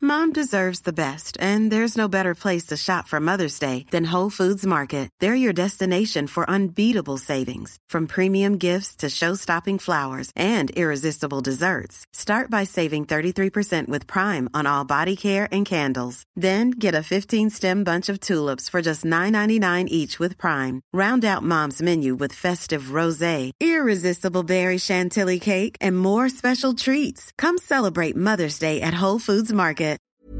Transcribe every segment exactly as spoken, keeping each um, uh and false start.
Mom deserves the best, and there's no better place to shop for Mother's Day than Whole Foods Market. They're your destination for unbeatable savings, from premium gifts to show-stopping flowers and irresistible desserts. Start by saving thirty-three percent with Prime on all body care and candles. Then get a fifteen-stem bunch of tulips for just nine ninety-nine each with Prime. Round out Mom's menu with festive rosé, irresistible berry chantilly cake, and more special treats. Come celebrate Mother's Day at Whole Foods Market.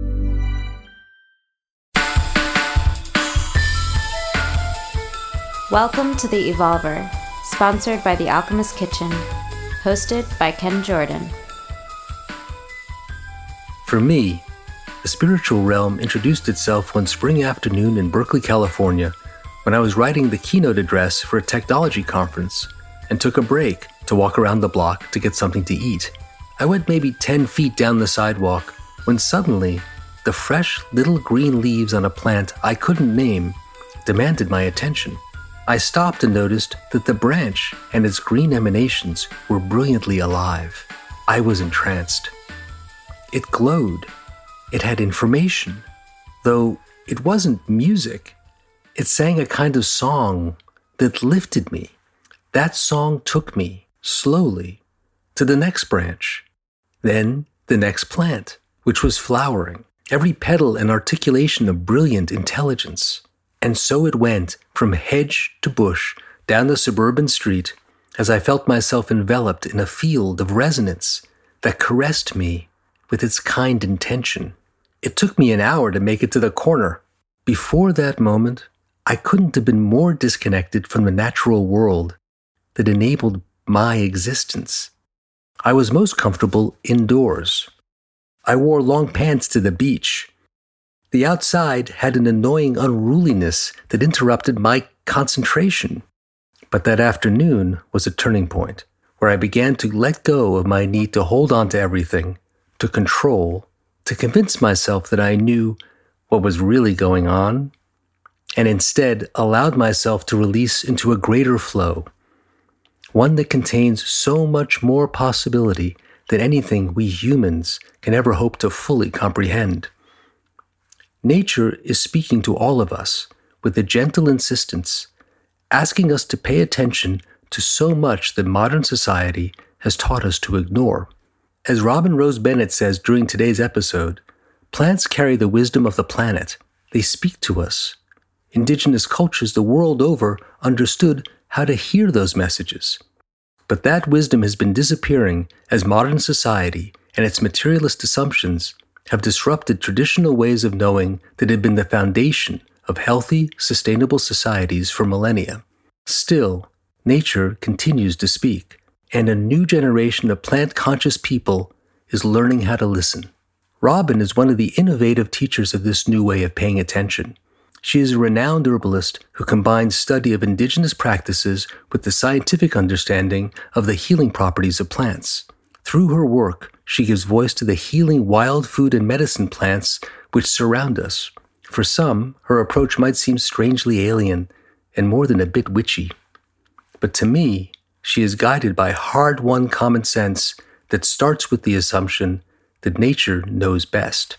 Welcome to The Evolver, sponsored by The Alchemist Kitchen, hosted by Ken Jordan. For me, the spiritual realm introduced itself one spring afternoon in Berkeley, California, when I was writing the keynote address for a technology conference and took a break to walk around the block to get something to eat. I went maybe ten feet down the sidewalk when suddenly the fresh little green leaves on a plant I couldn't name demanded my attention. I stopped and noticed that the branch and its green emanations were brilliantly alive. I was entranced. It glowed. It had information, though it wasn't music. It sang a kind of song that lifted me. That song took me, slowly, to the next branch, then the next plant, which was flowering, every petal an articulation of brilliant intelligence. And so it went from hedge to bush down the suburban street as I felt myself enveloped in a field of resonance that caressed me with its kind intention. It took me an hour to make it to the corner. Before that moment, I couldn't have been more disconnected from the natural world that enabled my existence. I was most comfortable indoors. I wore long pants to the beach. The outside had an annoying unruliness that interrupted my concentration. But that afternoon was a turning point where I began to let go of my need to hold on to everything, to control, to convince myself that I knew what was really going on, and instead allowed myself to release into a greater flow, one that contains so much more possibility than anything we humans can ever hope to fully comprehend. Nature is speaking to all of us with a gentle insistence, asking us to pay attention to so much that modern society has taught us to ignore. As Robin Rose Bennett says during today's episode, plants carry the wisdom of the planet. They speak to us. Indigenous cultures the world over understood how to hear those messages. But that wisdom has been disappearing as modern society and its materialist assumptions have disrupted traditional ways of knowing that had been the foundation of healthy, sustainable societies for millennia. Still, nature continues to speak, and a new generation of plant-conscious people is learning how to listen. Robin is one of the innovative teachers of this new way of paying attention. She is a renowned herbalist who combines study of indigenous practices with the scientific understanding of the healing properties of plants. Through her work, she gives voice to the healing wild food and medicine plants which surround us. For some, her approach might seem strangely alien and more than a bit witchy. But to me, she is guided by hard-won common sense that starts with the assumption that nature knows best.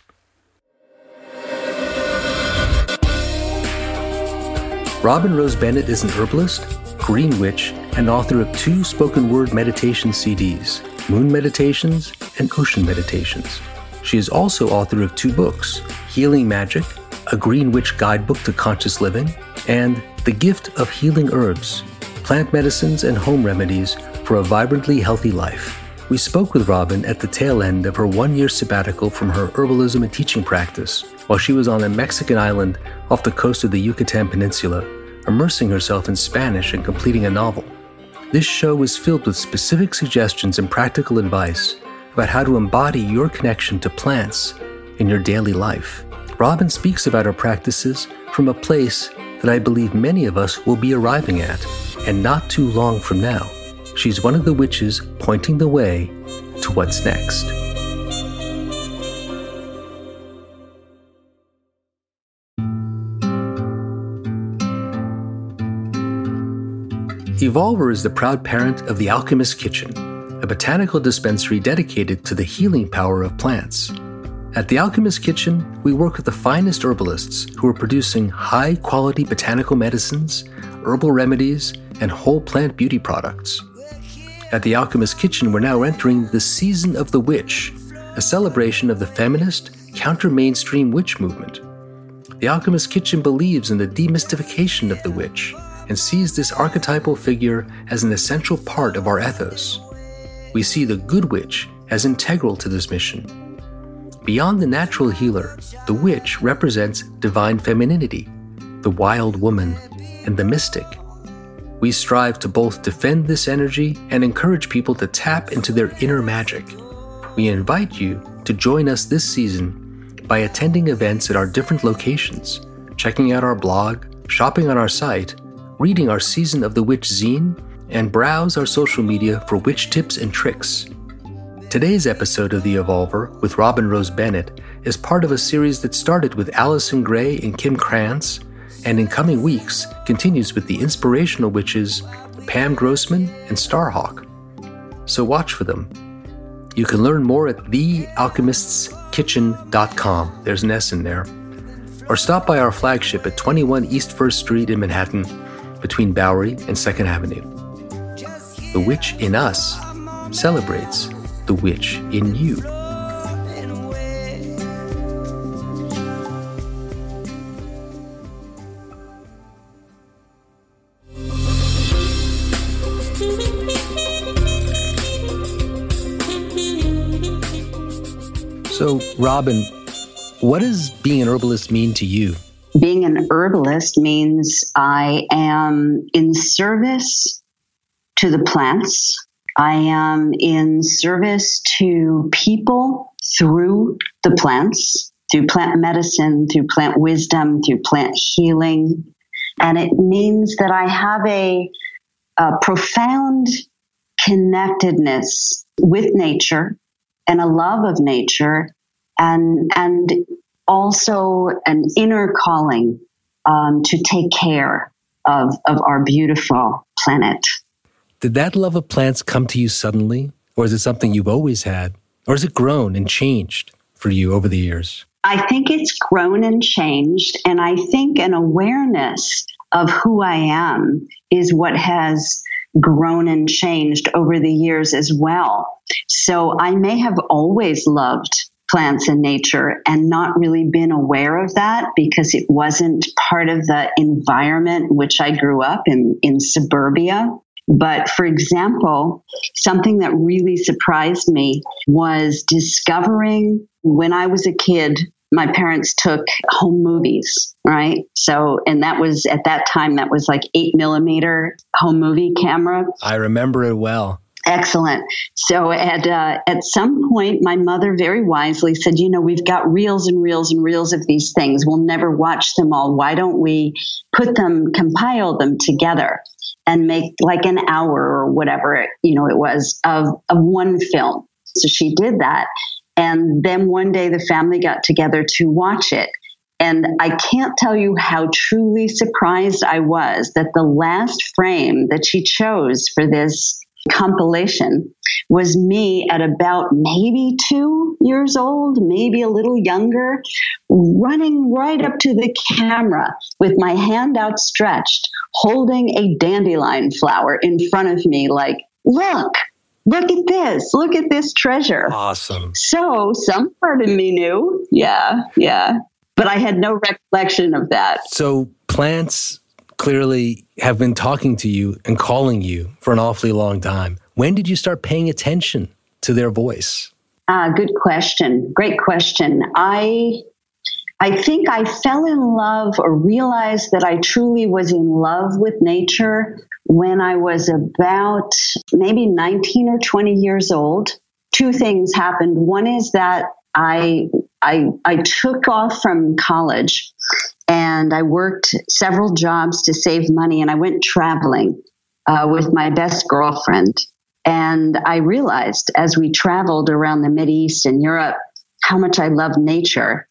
Robin Rose Bennett is an herbalist, green witch, and author of two spoken-word meditation C Ds, Moon Meditations and Ocean Meditations. She is also author of two books, Healing Magic, A Green Witch Guidebook to Conscious Living, and The Gift of Healing Herbs, Plant Medicines and Home Remedies for a Vibrantly Healthy Life. We spoke with Robin at the tail end of her one-year sabbatical from her herbalism and teaching practice while she was on a Mexican island off the coast of the Yucatan Peninsula, immersing herself in Spanish and completing a novel. This show is filled with specific suggestions and practical advice about how to embody your connection to plants in your daily life. Robin speaks about her practices from a place that I believe many of us will be arriving at, and not too long from now. She's one of the witches pointing the way to what's next. Evolver is the proud parent of The Alchemist Kitchen, a botanical dispensary dedicated to the healing power of plants. At The Alchemist Kitchen, we work with the finest herbalists who are producing high-quality botanical medicines, herbal remedies, and whole plant beauty products. At The Alchemist Kitchen, we're now entering the Season of the Witch, a celebration of the feminist, counter-mainstream witch movement. The Alchemist Kitchen believes in the demystification of the witch and sees this archetypal figure as an essential part of our ethos. We see the good witch as integral to this mission. Beyond the natural healer, the witch represents divine femininity, the wild woman, and the mystic. We strive to both defend this energy and encourage people to tap into their inner magic. We invite you to join us this season by attending events at our different locations, checking out our blog, shopping on our site, reading our Season of the Witch zine, and browse our social media for witch tips and tricks. Today's episode of The Evolver with Robin Rose Bennett is part of a series that started with Allison Gray and Kim Krantz, and in coming weeks continues with the inspirational witches Pam Grossman and Starhawk. So watch for them. You can learn more at the alchemists kitchen dot com. There's an S in there. Or stop by our flagship at twenty-one East First Street in Manhattan, between Bowery and second Avenue. The witch in us celebrates the witch in you. So, Robin, what does being an herbalist mean to you? Being an herbalist means I am in service to the plants. I am in service to people through the plants, through plant medicine, through plant wisdom, through plant healing. And it means that I have a, a profound connectedness with nature and a love of nature, and and also an inner calling um, to take care of, of our beautiful planet. Did that love of plants come to you suddenly, or is it something you've always had, or has it grown and changed for you over the years? I think it's grown and changed, and I think an awareness of who I am is what has grown and changed over the years as well. So I may have always loved plants and nature and not really been aware of that because it wasn't part of the environment in which I grew up in, in suburbia. But for example, something that really surprised me was discovering when I was a kid, my parents took home movies, right? So, and that was, at that time, that was like eight millimeter home movie camera. I remember it well. Excellent. So at uh, at some point, my mother very wisely said, you know, we've got reels and reels and reels of these things. We'll never watch them all. Why don't we put them, compile them together and make like an hour or whatever, you know, it was of, of one film. So she did that. And then one day the family got together to watch it. And I can't tell you how truly surprised I was that the last frame that she chose for this compilation was me at about maybe two years old, maybe a little younger, running right up to the camera with my hand outstretched, holding a dandelion flower in front of me like, look, look at this, look at this treasure. Awesome. So some part of me knew, yeah, yeah, but I had no recollection of that. So plants clearly have been talking to you and calling you for an awfully long time. When did you start paying attention to their voice? Ah, good question. Great question. I I think I fell in love or realized that I truly was in love with nature when I was about maybe nineteen or twenty years old. Two things happened. One is that I I I took off from college and I worked several jobs to save money, and I went traveling uh, with my best girlfriend. And I realized as we traveled around the Mideast and Europe how much I love nature.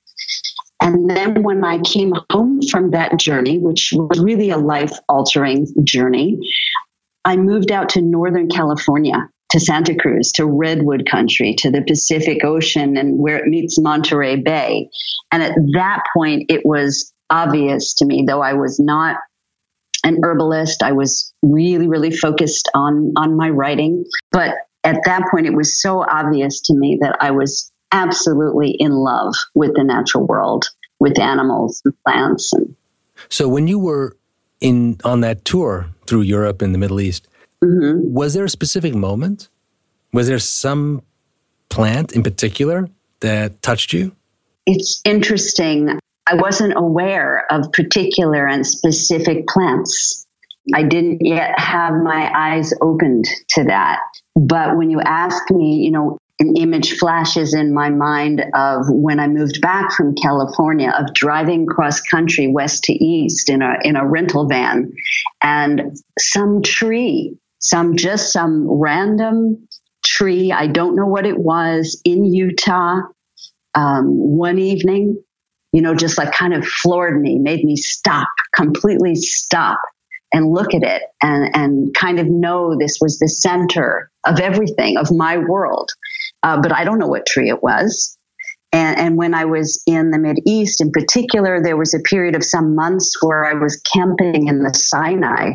And then when I came home from that journey, which was really a life-altering journey, I moved out to Northern California to Santa Cruz, to Redwood Country, to the Pacific Ocean and where it meets Monterey Bay. And at that point, it was obvious to me, though I was not an herbalist, I was really, really focused on, on my writing. But at that point, it was so obvious to me that I was absolutely in love with the natural world, with animals and plants. And so when you were in on that tour through Europe and the Middle East, mm-hmm. was there a specific moment? Was there some plant in particular that touched you? It's interesting. I wasn't aware of particular and specific plants. I didn't yet have my eyes opened to that. But when you ask me, you know, an image flashes in my mind of when I moved back from California, of driving cross country west to east in a in a rental van, and some tree, some just some random tree, I don't know what it was, in Utah, um, one evening, you know, just like kind of floored me, made me stop, completely stop and look at it and, and kind of know this was the center of everything, of my world. Uh, but I don't know what tree it was. And, and when I was in the Mideast in particular, there was a period of some months where I was camping in the Sinai.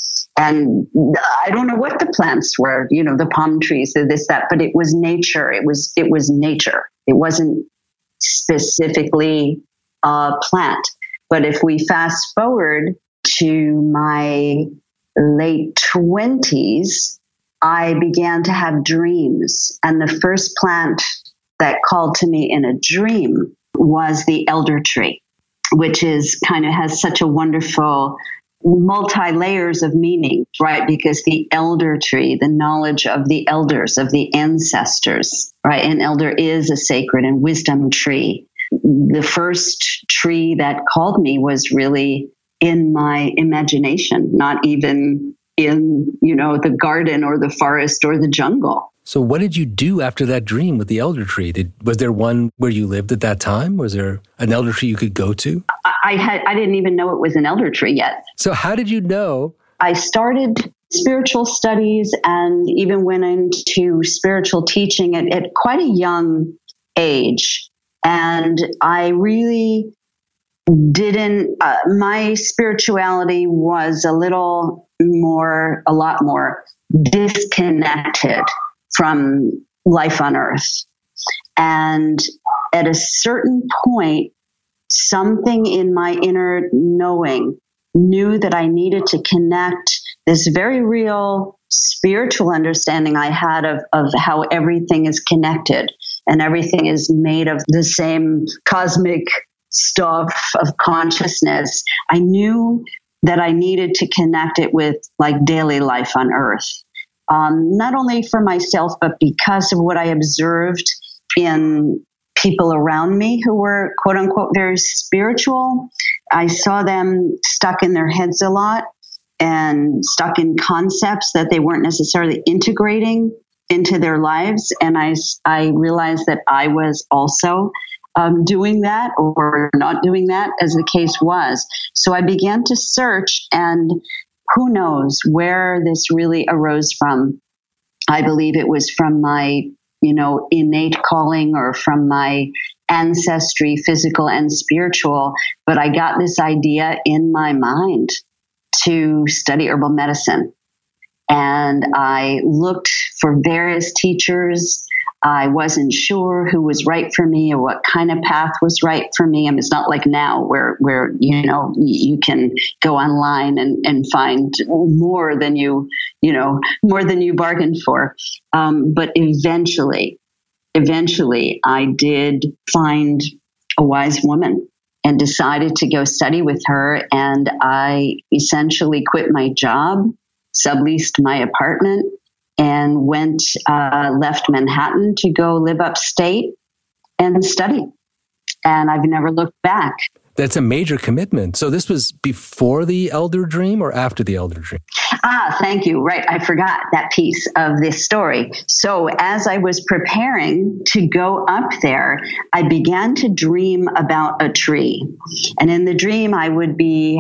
And I don't know what the plants were, you know, the palm trees, this, that, but it was nature. It was, it was nature. It wasn't specifically a plant. But if we fast forward to my late twenties, I began to have dreams. And the first plant that called to me in a dream was the elder tree, which is kind of has such a wonderful multi-layers of meaning, right? Because the elder tree, the knowledge of the elders, of the ancestors, right? An elder is a sacred and wisdom tree. The first tree that called me was really in my imagination, not even in, you know, the garden or the forest or the jungle. So what did you do after that dream with the elder tree? Did, was there one where you lived at that time? Was there an elder tree you could go to? I had I didn't even know it was an elder tree yet. So how did you know? I started spiritual studies and even went into spiritual teaching at, at quite a young age. And I really didn't, uh, my spirituality was a little more, a lot more disconnected from life on earth. And at a certain point, something in my inner knowing knew that I needed to connect this very real spiritual understanding I had of, of how everything is connected and everything is made of the same cosmic stuff of consciousness. I knew that I needed to connect it with like daily life on earth. Um, not only for myself, but because of what I observed in people around me who were quote unquote very spiritual. I saw them stuck in their heads a lot and stuck in concepts that they weren't necessarily integrating into their lives. And I, I realized that I was also um, doing that or not doing that, as the case was. So I began to search, and who knows where this really arose from. I believe it was from my, you know, innate calling or from my ancestry, physical and spiritual. But I got this idea in my mind to study herbal medicine. And I looked for various teachers. I wasn't sure who was right for me or what kind of path was right for me. I mean, it's not like now where, where you know, you can go online and, and find more than you, you know, more than you bargained for. Um, but eventually, eventually I did find a wise woman and decided to go study with her. And I essentially quit my job, subleased my apartment, and went, uh, left Manhattan to go live upstate and study. And I've never looked back. That's a major commitment. So this was before the elder dream or after the elder dream? Ah, thank you. Right. I forgot that piece of this story. So as I was preparing to go up there, I began to dream about a tree. And in the dream, I would be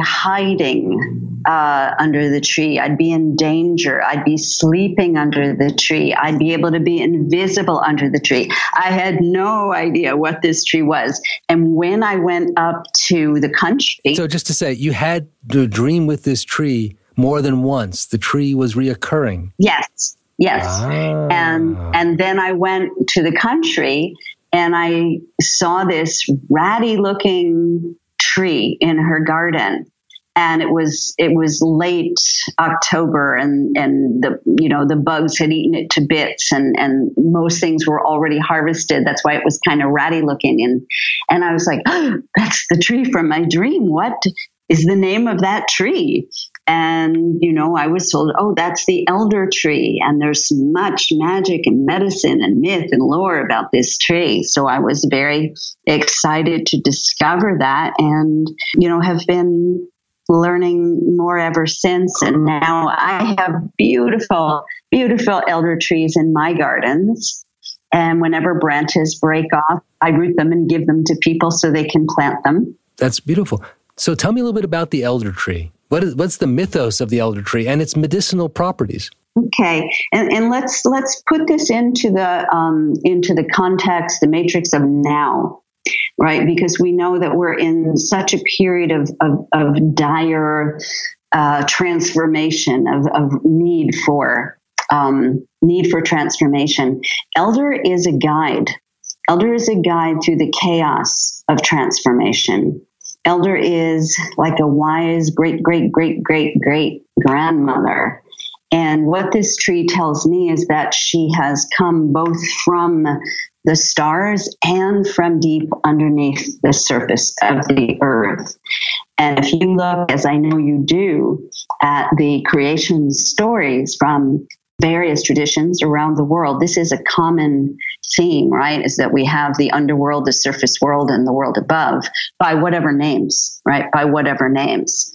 hiding uh, under the tree. I'd be in danger. I'd be sleeping under the tree. I'd be able to be invisible under the tree. I had no idea what this tree was. And when I went up to the country... So just to say, you had to dream with this tree more than once. The tree was reoccurring. Yes, yes. Ah. And and then I went to the country and I saw this ratty looking tree in her garden. And it was it was late October and, and the you know the bugs had eaten it to bits and, and most things were already harvested. That's why it was kind of ratty looking. And and I was like, oh, that's the tree from my dream. What is the name of that tree? And, you know, I was told, oh, that's the elder tree. And there's much magic and medicine and myth and lore about this tree. So I was very excited to discover that and, you know, have been learning more ever since. And now I have beautiful, beautiful elder trees in my gardens. And whenever branches break off, I root them and give them to people so they can plant them. That's beautiful. So tell me a little bit about the elder tree. What is, what's the mythos of the elder tree and its medicinal properties? Okay, and, and let's let's put this into the um, into the context, the matrix of now, right? Because we know that we're in such a period of of, of dire uh, transformation, of, of need for um, need for transformation. Elder is a guide. Elder is a guide through the chaos of transformation. Elder is like a wise great, great, great, great, great grandmother. And what this tree tells me is that she has come both from the stars and from deep underneath the surface of the earth. And if you look, as I know you do, at the creation stories from various traditions around the world, this is a common theme, right? Is that we have the underworld, the surface world, and the world above by whatever names, right? By whatever names.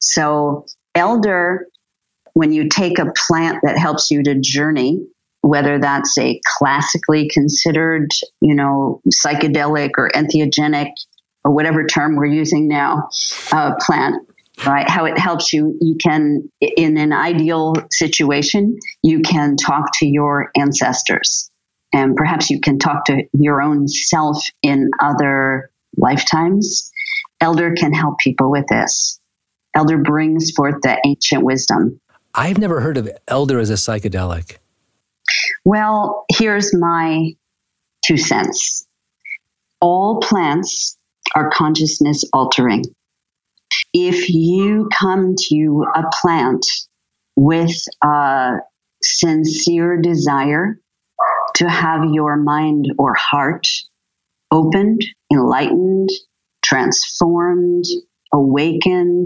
So elder, when you take a plant that helps you to journey, whether that's a classically considered, you know, psychedelic or entheogenic or whatever term we're using now, uh, plant, right? How it helps you, you can, in an ideal situation, you can talk to your ancestors. And perhaps you can talk to your own self in other lifetimes. Elder can help people with this. Elder brings forth the ancient wisdom. I've never heard of elder as a psychedelic. Well, here's my two cents. All plants are consciousness altering. If you come to a plant with a sincere desire to have your mind or heart opened, enlightened, transformed, awakened,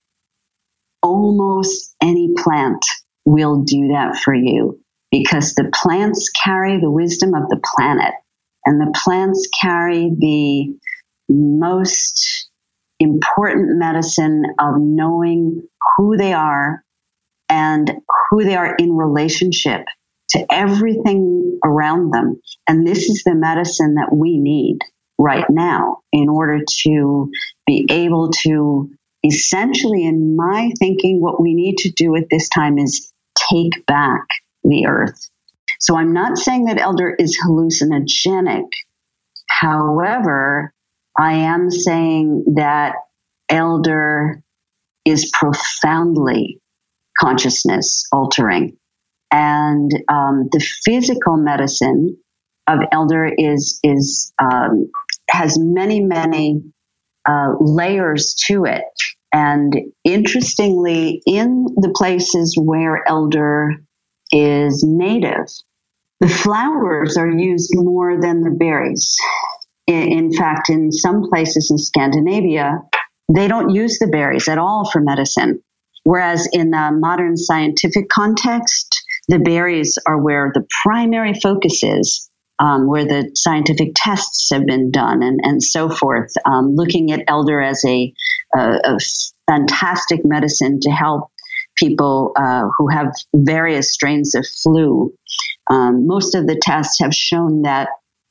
almost any plant will do that for you because the plants carry the wisdom of the planet and the plants carry the most important medicine of knowing who they are and who they are in relationship to everything around them. And this is the medicine that we need right now in order to be able to essentially, in my thinking, what we need to do at this time is take back the earth. So I'm not saying that elder is hallucinogenic. However, I am saying that elder is profoundly consciousness altering. And um, the physical medicine of elder is is um, has many, many uh, layers to it. And interestingly, in the places where elder is native, the flowers are used more than the berries. In, in fact, in some places in Scandinavia, they don't use the berries at all for medicine. Whereas in the modern scientific context, the berries are where the primary focus is, um, where the scientific tests have been done and, and so forth, um, looking at elder as a, a, a fantastic medicine to help people uh, who have various strains of flu. Um, most of the tests have shown that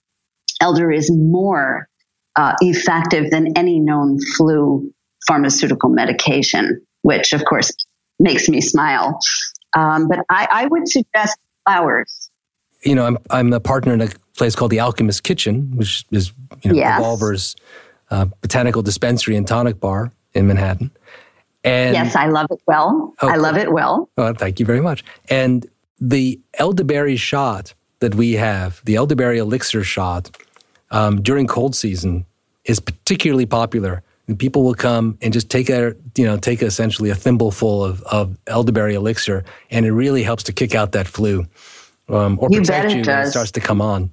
elder is more uh, effective than any known flu pharmaceutical medication, which of course makes me smile. Um, but I, I would suggest flowers. You know, I'm I'm a partner in a place called the Alchemist Kitchen, which is, you know, yes. Revolver's uh, botanical dispensary and tonic bar in Manhattan. And yes, I love it well. Oh, I love it well. Well, thank you very much. And the elderberry shot that we have, the elderberry elixir shot, um, during cold season is particularly popular. And people will come and just take a, you know, take essentially a thimbleful of, of elderberry elixir, and it really helps to kick out that flu, um, or you protect bet it you does. when it starts to come on.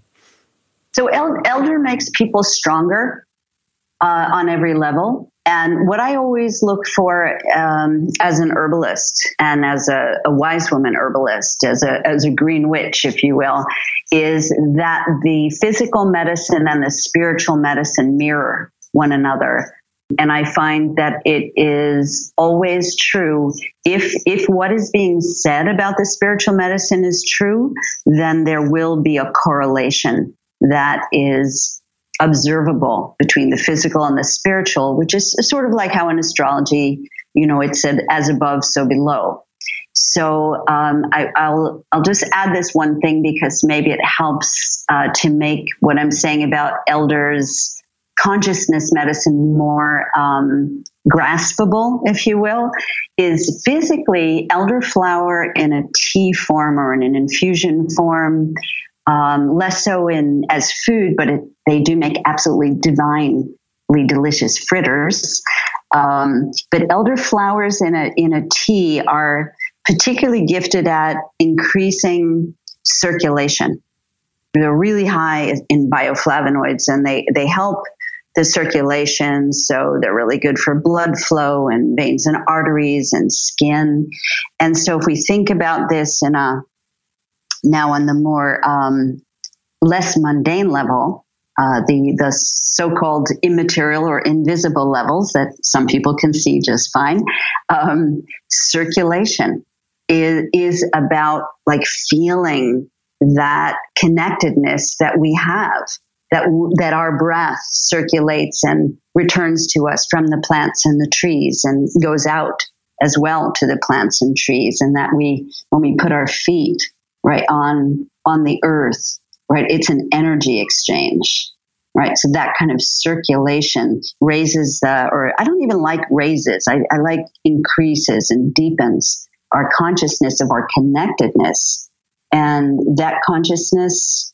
So el- elder makes people stronger uh, on every level. And what I always look for um, as an herbalist and as a, a wise woman herbalist, as a as a green witch, if you will, is that the physical medicine and the spiritual medicine mirror one another. And I find that it is always true. If if what is being said about the spiritual medicine is true, then there will be a correlation that is observable between the physical and the spiritual, which is sort of like how in astrology, you know, it said as above, so below. So um, I, I'll I'll just add this one thing because maybe it helps uh, to make what I'm saying about elders' consciousness medicine more um, graspable, if you will, is physically elderflower in a tea form or in an infusion form. Um, less so in as food, but it, they do make absolutely divinely delicious fritters. Um, but elderflowers in a in a tea are particularly gifted at increasing circulation. They're really high in bioflavonoids, and they they help the circulation. So they're really good for blood flow and veins and arteries and skin. And so if we think about this in a now on the more um, less mundane level, uh, the the so-called immaterial or invisible levels that some people can see just fine, um, circulation is is about like feeling that connectedness that we have, that that our breath circulates and returns to us from the plants and the trees and goes out as well to the plants and trees, and that we when we put our feet right on on the earth, right, it's an energy exchange, right? So that kind of circulation raises the, or I don't even like raises, I, I like increases and deepens our consciousness of our connectedness. And that consciousness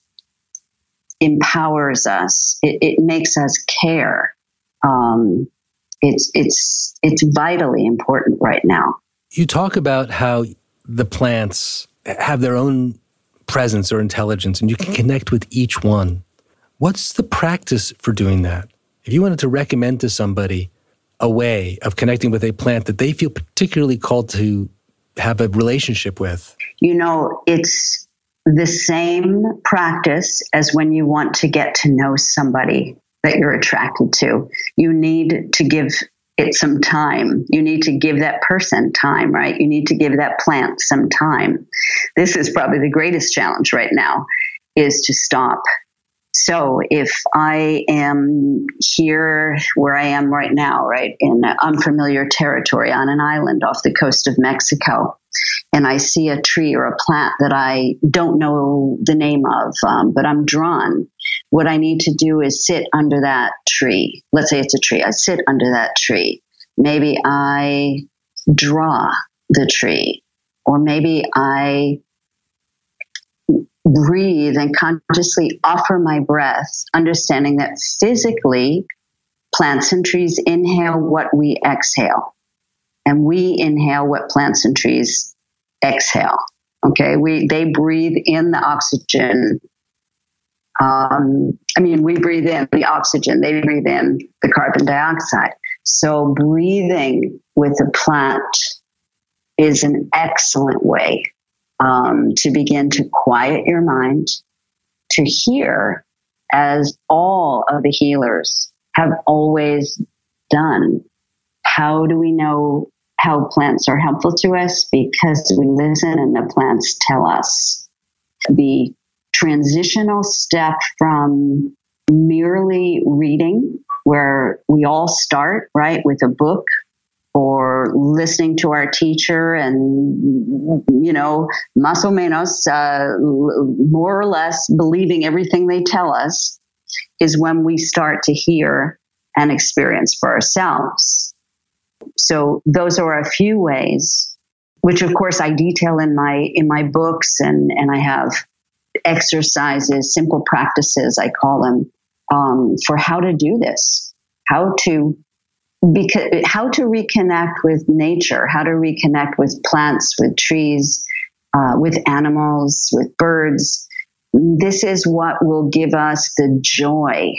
empowers us. It, it makes us care. Um, it's it's it's vitally important right now. You talk about how the plants have their own presence or intelligence, and you can connect with each one. What's the practice for doing that? If you wanted to recommend to somebody a way of connecting with a plant that they feel particularly called to have a relationship with. You know, it's the same practice as when you want to get to know somebody that you're attracted to. You need to give it some time. You need to give that person time, right? You need to give that plant some time. This is probably the greatest challenge right now, is to stop. So if I am here where I am right now, right, in unfamiliar territory on an island off the coast of Mexico, and I see a tree or a plant that I don't know the name of, um, but I'm drawn, what I need to do is sit under that tree. Let's say it's a tree. I sit under that tree. Maybe I draw the tree, or maybe I breathe and consciously offer my breath, understanding that physically plants and trees inhale what we exhale, and we inhale what plants and trees exhale. Okay, we they breathe in the oxygen. Um, I mean, we breathe in the oxygen; they breathe in the carbon dioxide. So, breathing with a plant is an excellent way Um, to begin to quiet your mind, to hear, as all of the healers have always done. How do we know how plants are helpful to us because we listen and the plants tell us. The transitional step from merely reading, where we all start, right, with a book or listening to our teacher and, you know, más o menos, uh, more or less believing everything they tell us, is when we start to hear and experience for ourselves. So those are a few ways, which of course I detail in my in my books, and, and I have exercises, simple practices, I call them, um, for how to do this, how to Because how to reconnect with nature, how to reconnect with plants, with trees, uh, with animals, with birds. This is what will give us the joy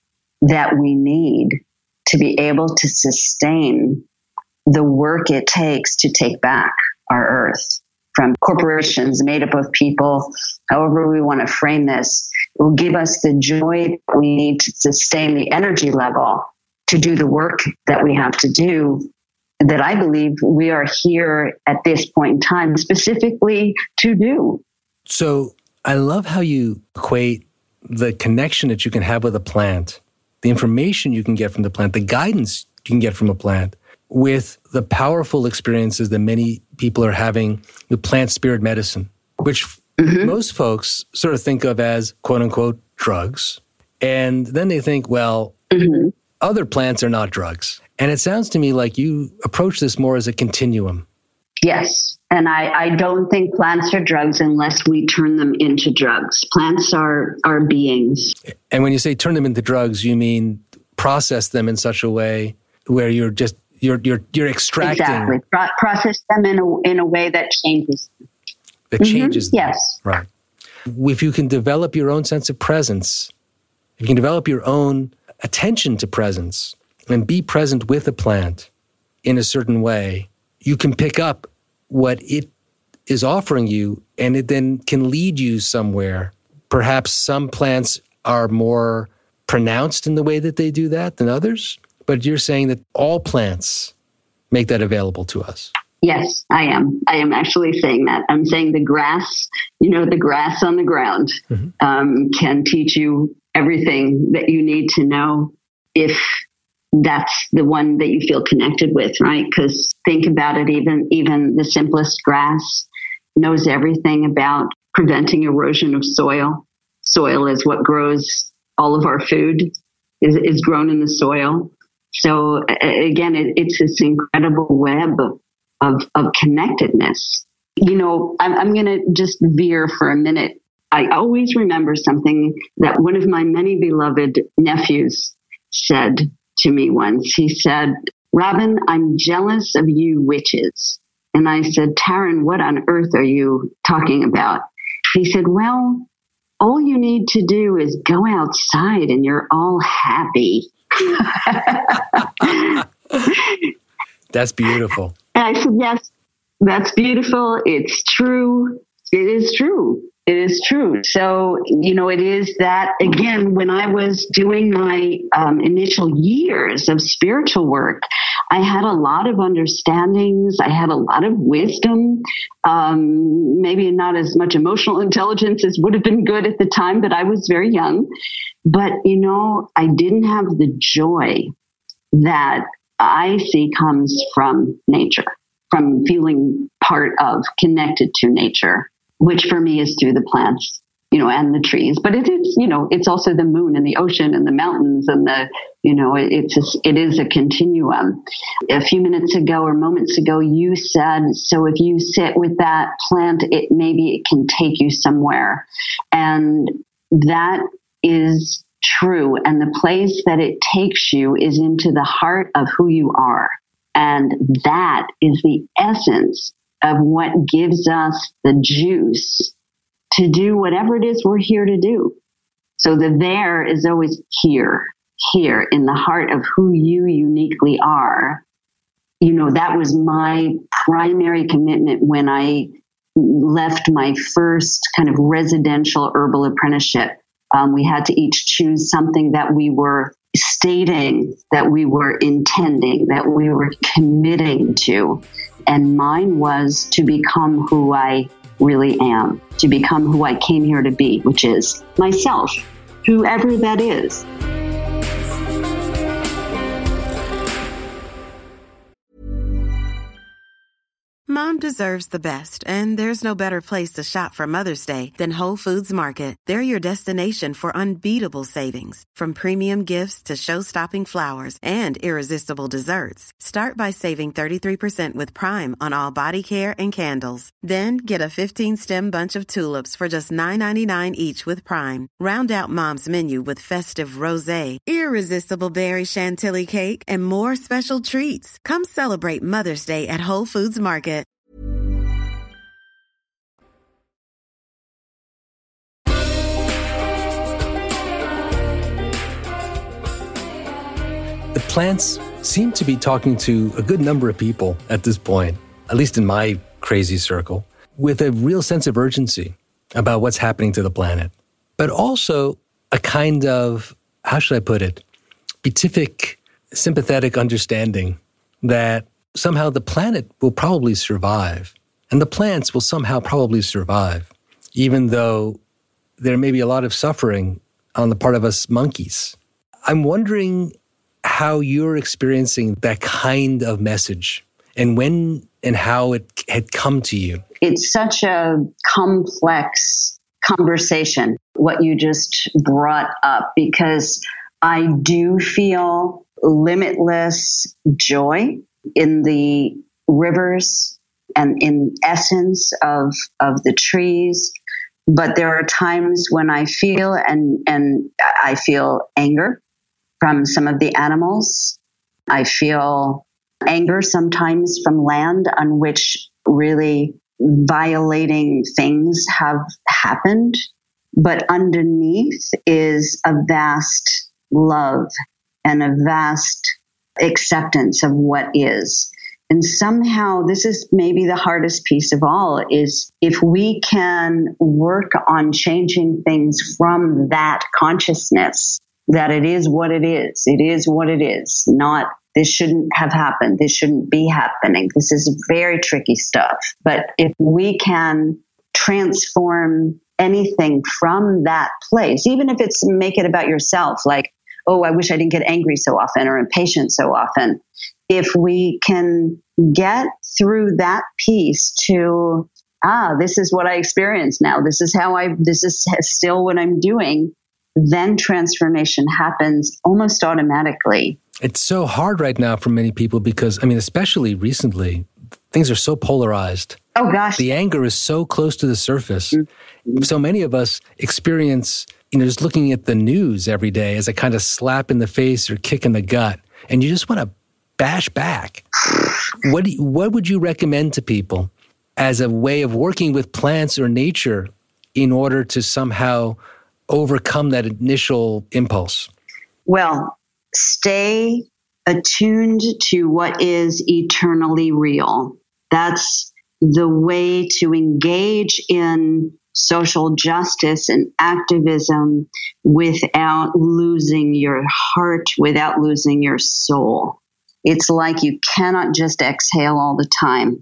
that we need to be able to sustain the work it takes to take back our earth from corporations made up of people, however we want to frame this. It will give us the joy that we need to sustain the energy level to do the work that we have to do, that I believe we are here at this point in time specifically to do. So I love how you equate the connection that you can have with a plant, the information you can get from the plant, the guidance you can get from a plant, with the powerful experiences that many people are having with plant spirit medicine, which mm-hmm. most folks sort of think of as quote unquote drugs. And then they think, well, mm-hmm. other plants are not drugs. And it sounds to me like you approach this more as a continuum. Yes. And I, I don't think plants are drugs unless we turn them into drugs. Plants are, are beings. And when you say turn them into drugs, you mean process them in such a way where you're just, you're you're you're extracting. Exactly. Pro- process them in a, in a way that changes them. That changes mm-hmm. them. Yes. Right. If you can develop your own sense of presence, if you can develop your own attention to presence and be present with a plant in a certain way, you can pick up what it is offering you, and it then can lead you somewhere. Perhaps some plants are more pronounced in the way that they do that than others, but you're saying that all plants make that available to us. Yes, I am. I am actually saying that. I'm saying the grass, you know, the grass on the ground mm-hmm. um, can teach you everything that you need to know if that's the one that you feel connected with, right? Because think about it, even even the simplest grass knows everything about preventing erosion of soil. Soil is what grows all of our food, is, is grown in the soil. So again, it, it's this incredible web of, of connectedness. You know, I'm, I'm going to just veer for a minute. I always remember something that one of my many beloved nephews said to me once. He said, "Robin, I'm jealous of you witches." And I said, "Taryn, what on earth are you talking about?" He said, "Well, all you need to do is go outside and you're all happy." That's beautiful. And I said, yes, that's beautiful. It's true. It is true. It is true. So, you know, it is that, again, when I was doing my um, initial years of spiritual work, I had a lot of understandings. I had a lot of wisdom, um, maybe not as much emotional intelligence as would have been good at the time, but I was very young. But, you know, I didn't have the joy that I see comes from nature, from feeling part of, connected to nature, which for me is through the plants, you know, and the trees. But it is, you know, it's also the moon and the ocean and the mountains and the, you know, it, it's a, it is a continuum. A few minutes ago or moments ago, you said, so if you sit with that plant, it maybe it can take you somewhere. And that is true. And the place that it takes you is into the heart of who you are. And that is the essence of what gives us the juice to do whatever it is we're here to do. So the there is always here, here in the heart of who you uniquely are. You know, that was my primary commitment when I left my first kind of residential herbal apprenticeship. Um, we had to each choose something that we were stating that we were intending, that we were committing to. And mine was to become who I really am, to become who I came here to be, which is myself, whoever that is. Mom deserves the best, and there's no better place to shop for Mother's Day than Whole Foods Market. They're your destination for unbeatable savings, from premium gifts to show-stopping flowers and irresistible desserts. Start by saving thirty-three percent with Prime on all body care and candles. Then get a fifteen-stem bunch of tulips for just nine ninety-nine each with Prime. Round out Mom's menu with festive rosé, irresistible berry chantilly cake, and more special treats. Come celebrate Mother's Day at Whole Foods Market. The plants seem to be talking to a good number of people at this point, at least in my crazy circle, with a real sense of urgency about what's happening to the planet, but also a kind of, how should I put it, beatific, sympathetic understanding that somehow the planet will probably survive and the plants will somehow probably survive, even though there may be a lot of suffering on the part of us monkeys. I'm wondering how you're experiencing that kind of message and when and how it had come to you. It's such a complex conversation, what you just brought up, because I do feel limitless joy in the rivers and in essence of, of the trees. But there are times when I feel, and, and I feel anger from some of the animals. I feel anger sometimes from land on which really violating things have happened. But underneath is a vast love and a vast acceptance of what is. And somehow this is maybe the hardest piece of all, is if we can work on changing things from that consciousness, that it is what it is. It is what it is. Not, this shouldn't have happened. This shouldn't be happening. This is very tricky stuff. But if we can transform anything from that place, even if it's make it about yourself, like, oh, I wish I didn't get angry so often or impatient so often. If we can get through that piece to, ah, this is what I experience now. This is how I, this is still what I'm doing. Then transformation happens almost automatically. It's so hard right now for many people because, I mean, especially recently, things are so polarized. Oh, gosh. The anger is so close to the surface. Mm-hmm. So many of us experience, you know, just looking at the news every day as a kind of slap in the face or kick in the gut. And you just want to bash back. What do you, what would you recommend to people as a way of working with plants or nature in order to somehow overcome that initial impulse? Well, stay attuned to what is eternally real. That's the way to engage in social justice and activism without losing your heart, without losing your soul. It's like you cannot just exhale all the time.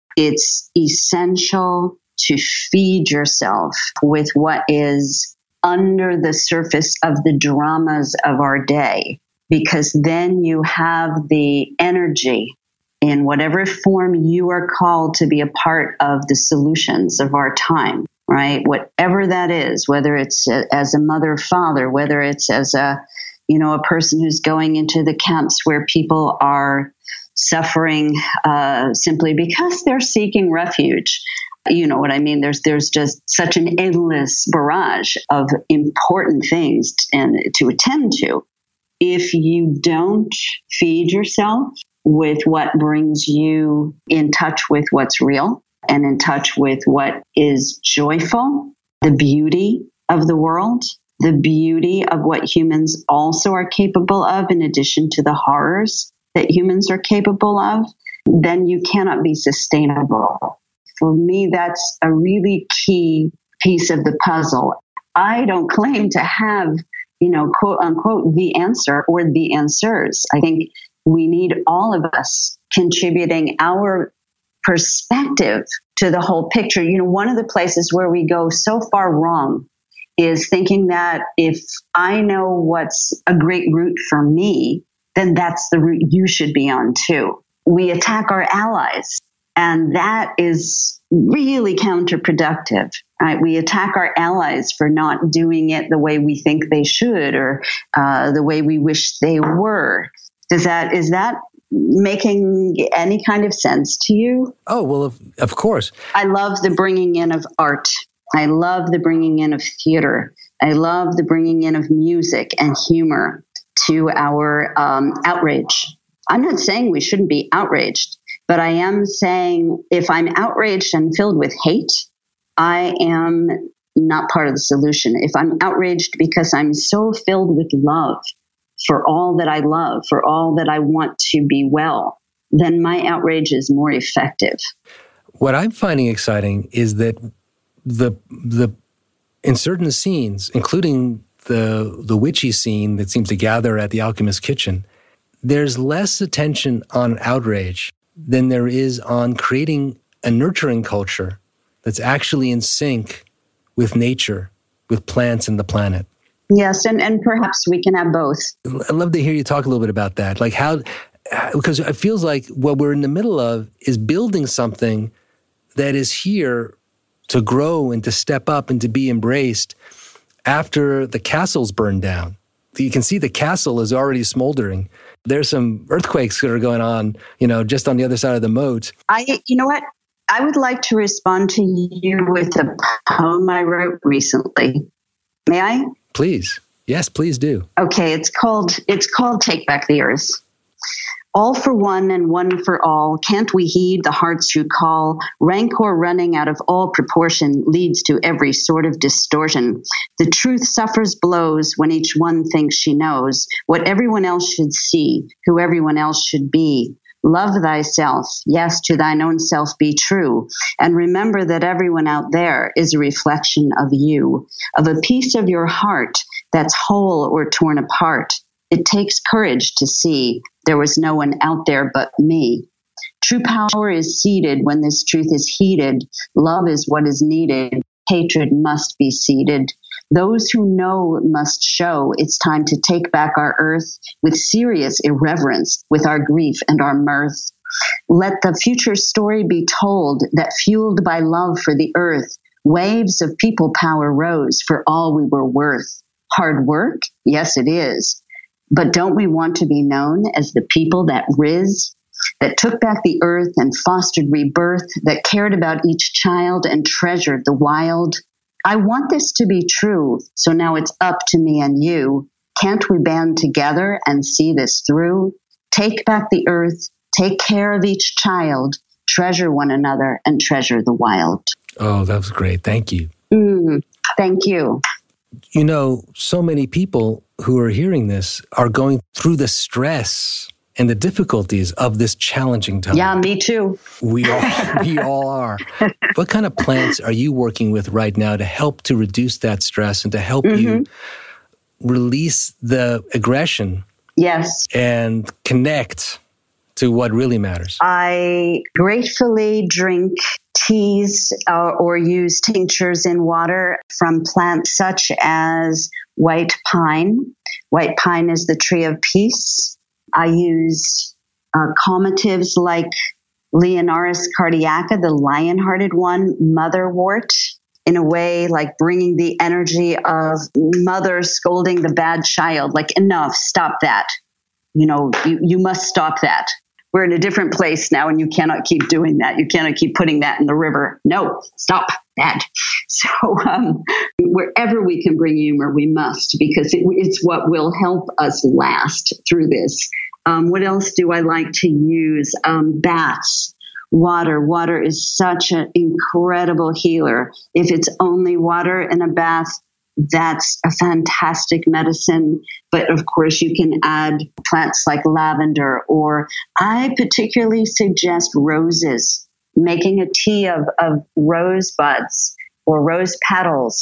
It's essential to feed yourself with what is under the surface of the dramas of our day, because then you have the energy in whatever form you are called to be a part of the solutions of our time, right? Whatever that is, whether it's as a mother or father, whether it's as a, you know, a person who's going into the camps where people are suffering uh, simply because they're seeking refuge. You know what I mean? There's there's just such an endless barrage of important things t- and to attend to. If you don't feed yourself with what brings you in touch with what's real and in touch with what is joyful, the beauty of the world, the beauty of what humans also are capable of, in addition to the horrors that humans are capable of, then you cannot be sustainable. For me, that's a really key piece of the puzzle. I don't claim to have you know, quote unquote, the answer or the answers. I think we need all of us contributing our perspective to the whole picture. You know, one of the places where we go so far wrong is thinking that if I know what's a great route for me, then that's the route you should be on too. We attack our allies, and that is really counterproductive. Right? We attack our allies for not doing it the way we think they should, or uh, the way we wish they were. Does that is that making any kind of sense to you? Oh, well, of, of course. I love the bringing in of art. I love the bringing in of theater. I love the bringing in of music and humor to our um, outrage. I'm not saying we shouldn't be outraged, but I am saying if I'm outraged and filled with hate, I am not part of the solution. If I'm outraged because I'm so filled with love for all that I love, for all that I want to be well, then my outrage is more effective. What I'm finding exciting is that the the in certain scenes, including the the witchy scene that seems to gather at the Alchemist's Kitchen, there's less attention on outrage than there is on creating a nurturing culture that's actually in sync with nature, with plants and the planet. Yes, and, and perhaps we can have both. I'd love to hear you talk a little bit about that. Like how, because it feels like what we're in the middle of is building something that is here to grow and to step up and to be embraced after the castle's burned down. You can see the castle is already smoldering. There's some earthquakes that are going on, you know, just on the other side of the moat. I, you know what? I would like to respond to you with a poem I wrote recently. May I? Please. Yes, please do. Okay, it's called it's called Take Back the Earth. All for one and one for all, can't we heed the heart's true call? Rancor running out of all proportion leads to every sort of distortion. The truth suffers blows when each one thinks she knows what everyone else should see, who everyone else should be. Love thyself, yes, to thine own self be true, and remember that everyone out there is a reflection of you, of a piece of your heart that's whole or torn apart. It takes courage to see there was no one out there but me. True power is seated when this truth is heeded. Love is what is needed. Hatred must be seated. Those who know must show it's time to take back our earth with serious irreverence, with our grief and our mirth. Let the future story be told that fueled by love for the earth, waves of people power rose for all we were worth. Hard work? Yes, it is. But don't we want to be known as the people that riz, that took back the earth and fostered rebirth, that cared about each child and treasured the wild? I want this to be true, so now it's up to me and you. Can't we band together and see this through? Take back the earth, take care of each child, treasure one another, and treasure the wild. Oh, that was great. Thank you. Mm, thank you. You know, so many people who are hearing this are going through the stress and the difficulties of this challenging time. Yeah, me too. We all, we all are. What kind of plants are you working with right now to help to reduce that stress and to help mm-hmm. you release the aggression? Yes. And connect to what really matters? I gratefully drink teas uh, or use tinctures in water from plants such as white pine. White pine is the tree of peace. I use uh, calmatives like Leonaris cardiaca, the lion-hearted one, motherwort, in a way like bringing the energy of mother scolding the bad child, like enough, stop that. You know, you, you must stop that. We're in a different place now and you cannot keep doing that. You cannot keep putting that in the river. No, stop that. So um, wherever we can bring humor, we must, because it, it's what will help us last through this. Um, what else do I like to use? Um, baths, water. Water is such an incredible healer. If it's only water in a bath, that's a fantastic medicine. But of course, you can add plants like lavender, or I particularly suggest roses, making a tea of, of rose buds or rose petals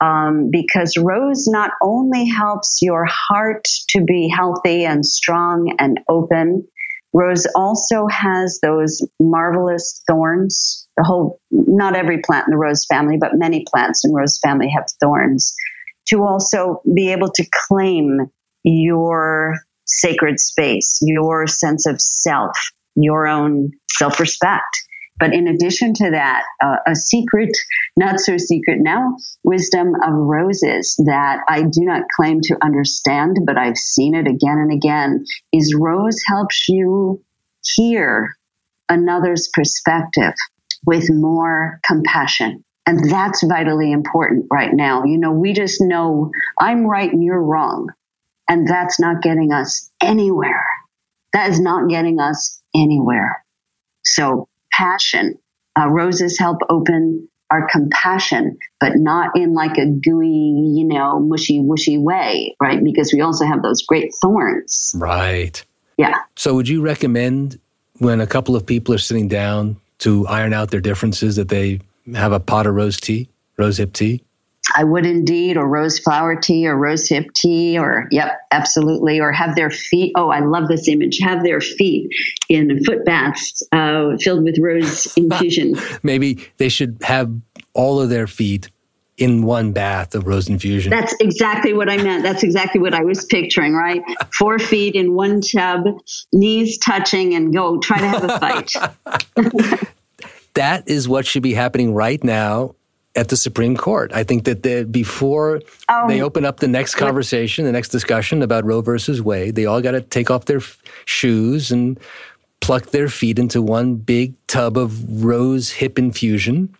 um, because rose not only helps your heart to be healthy and strong and open, rose also has those marvelous thorns. The whole, not every plant in the rose family, but many plants in rose family have thorns, to also be able to claim your sacred space, your sense of self, your own self-respect. But in addition to that, uh, a secret, not so secret now, wisdom of roses that I do not claim to understand, but I've seen it again and again, is rose helps you hear another's perspective with more compassion. And that's vitally important right now. You know, we just know I'm right and you're wrong. And that's not getting us anywhere. That is not getting us anywhere. So passion. Uh, roses help open our compassion, but not in like a gooey, you know, mushy, wushy way, right? Because we also have those great thorns. Right. Yeah. So would you recommend when a couple of people are sitting down to iron out their differences that they have a pot of rose tea, rose hip tea? I would indeed, or rose flower tea, or rose hip tea, or, yep, absolutely, or have their feet, oh, I love this image, have their feet in foot baths uh, filled with rose infusion. Maybe they should have all of their feet in one bath of rose infusion. That's exactly what I meant. That's exactly what I was picturing, right? Four feet in one tub, knees touching, and go try to have a fight. That is what should be happening right now at the Supreme Court. I think that the, before um, they open up the next conversation, the next discussion about Roe versus Wade, they all got to take off their f- shoes and pluck their feet into one big tub of rose hip infusion.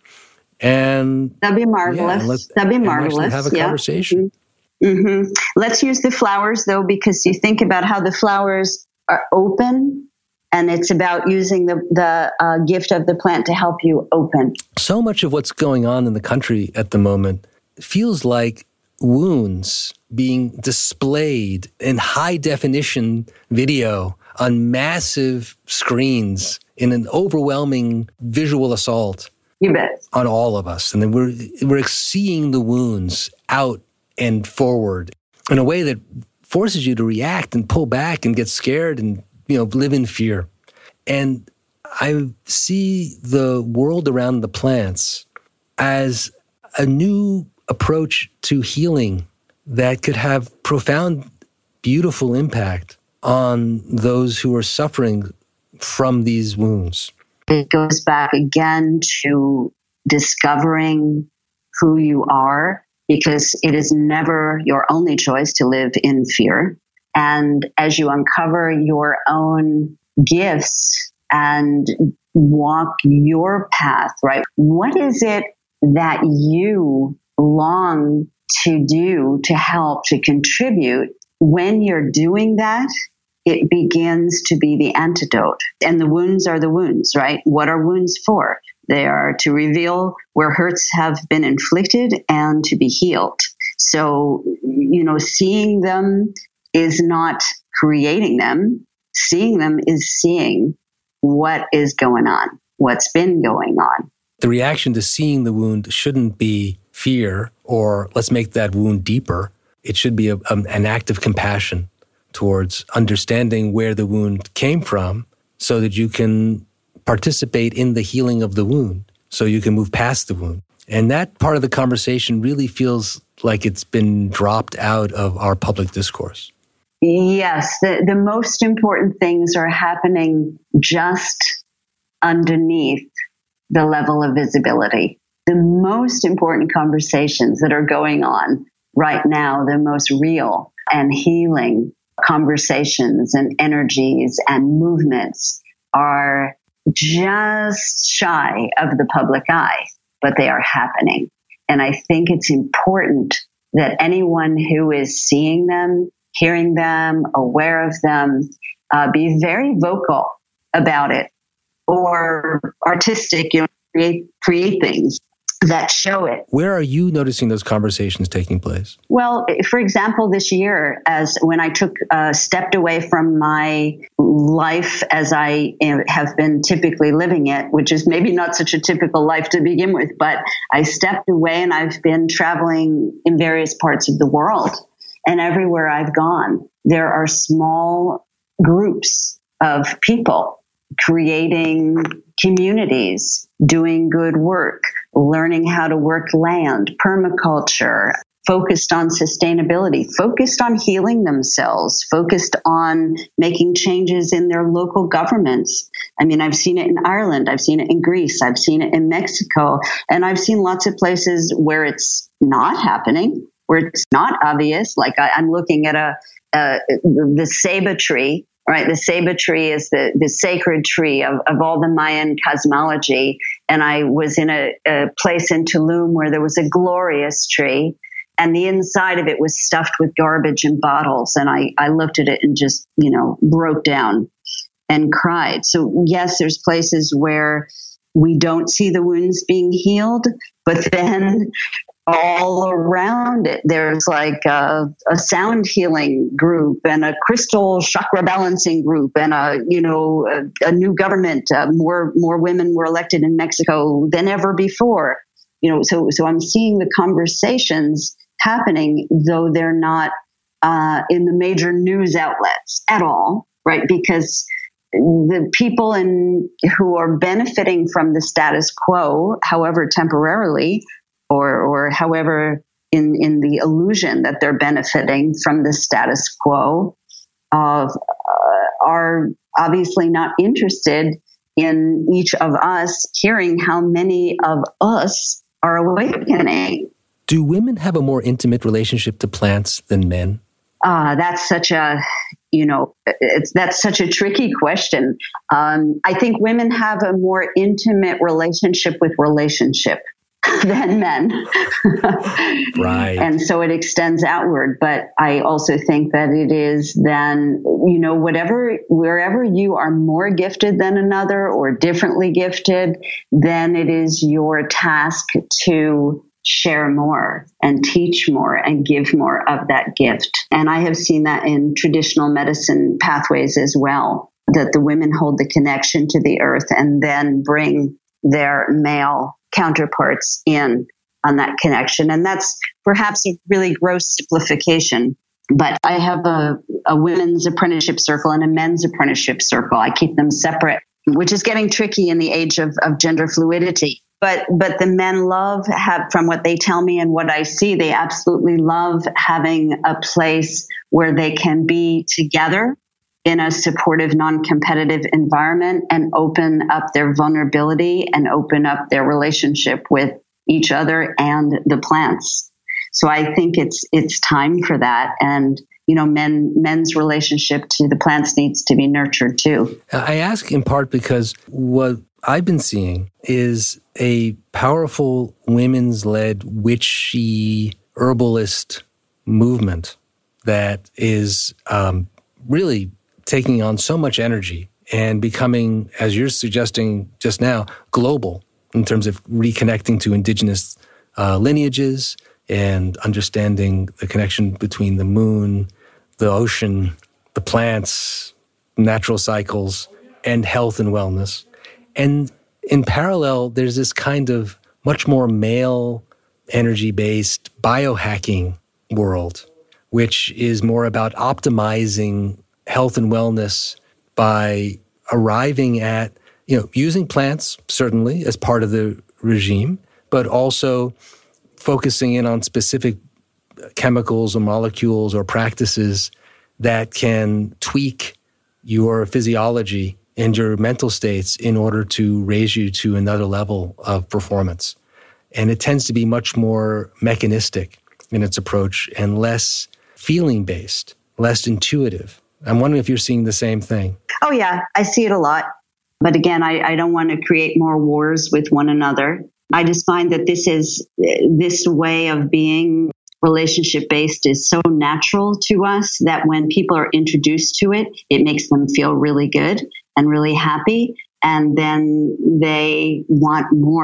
And that'd be marvelous. Yeah, that'd be marvelous. Have a yeah. conversation. Mm-hmm. Mm-hmm. Let's use the flowers, though, because you think about how the flowers are open. And it's about using the, the uh, gift of the plant to help you open. So much of what's going on in the country at the moment feels like wounds being displayed in high definition video on massive screens in an overwhelming visual assault. You bet. On all of us. And then we're, we're seeing the wounds out and forward in a way that forces you to react and pull back and get scared and you know, live in fear. And I see the world around the plants as a new approach to healing that could have profound, beautiful impact on those who are suffering from these wounds. It goes back again to discovering who you are, because it is never your only choice to live in fear. And as you uncover your own gifts and walk your path, right? What is it that you long to do to help, to contribute? When you're doing that, it begins to be the antidote. And the wounds are the wounds, right? What are wounds for? They are to reveal where hurts have been inflicted and to be healed. So, you know, seeing them is not creating them. Seeing them is seeing what is going on, what's been going on. The reaction to seeing the wound shouldn't be fear or let's make that wound deeper. It should be a, um, an act of compassion towards understanding where the wound came from so that you can participate in the healing of the wound, so you can move past the wound. And that part of the conversation really feels like it's been dropped out of our public discourse. Yes, the, the most important things are happening just underneath the level of visibility. The most important conversations that are going on right now, the most real and healing conversations and energies and movements are just shy of the public eye, but they are happening. And I think it's important that anyone who is seeing them, hearing them, aware of them, uh, be very vocal about it or artistic, you know, create, create things that show it. Where are you noticing those conversations taking place? Well, for example, this year, as when I took uh, stepped away from my life as I have been typically living it, which is maybe not such a typical life to begin with, but I stepped away and I've been traveling in various parts of the world. And everywhere I've gone, there are small groups of people creating communities, doing good work, learning how to work land, permaculture, focused on sustainability, focused on healing themselves, focused on making changes in their local governments. I mean, I've seen it in Ireland, I've seen it in Greece, I've seen it in Mexico, and I've seen lots of places where it's not happening, where it's not obvious. Like I, I'm looking at a, a the ceiba tree. Right, the ceiba tree is the, the sacred tree of, of all the Mayan cosmology. And I was in a, a place in Tulum where there was a glorious tree, and the inside of it was stuffed with garbage and bottles. And I, I looked at it and just, you know, broke down and cried. So yes, there's places where we don't see the wounds being healed, but then all around it, there's like a, a sound healing group and a crystal chakra balancing group and a, you know, a, a new government. Uh, more more women were elected in Mexico than ever before. You know, so so I'm seeing the conversations happening, though they're not uh, in the major news outlets at all, right? Because the people in who are benefiting from the status quo, however temporarily, or or however in, in the illusion that they're benefiting from the status quo, of, uh, are obviously not interested in each of us hearing how many of us are awakening. Do women have a more intimate relationship to plants than men? Uh, that's such a, you know, it's that's such a tricky question. Um, I think women have a more intimate relationship with relationship than men. Right. And so it extends outward. But I also think that it is then, you know, whatever, wherever you are more gifted than another or differently gifted, then it is your task to share more and teach more and give more of that gift. And I have seen that in traditional medicine pathways as well, that the women hold the connection to the earth and then bring their male counterparts in on that connection. And that's perhaps a really gross simplification. But I have a, a women's apprenticeship circle and a men's apprenticeship circle. I keep them separate, which is getting tricky in the age of, of gender fluidity. But but the men love, have, from what they tell me and what I see, they absolutely love having a place where they can be together in a supportive, non-competitive environment and open up their vulnerability and open up their relationship with each other and the plants. So I think it's it's time for that. And, you know, men men's relationship to the plants needs to be nurtured too. I ask in part because what I've been seeing is a powerful women's-led witchy herbalist movement that is um, really taking on so much energy and becoming, as you're suggesting just now, global in terms of reconnecting to indigenous uh, lineages and understanding the connection between the moon, the ocean, the plants, natural cycles, and health and wellness. And in parallel, there's this kind of much more male energy-based biohacking world, which is more about optimizing health and wellness by arriving at, you know, using plants certainly as part of the regime, but also focusing in on specific chemicals or molecules or practices that can tweak your physiology and your mental states in order to raise you to another level of performance. And it tends to be much more mechanistic in its approach and less feeling-based, less intuitive. I'm wondering if you're seeing the same thing. Oh, yeah, I see it a lot. But again, I, I don't want to create more wars with one another. I just find that this is this way of being relationship-based is so natural to us that when people are introduced to it, it makes them feel really good and really happy. And then they want more.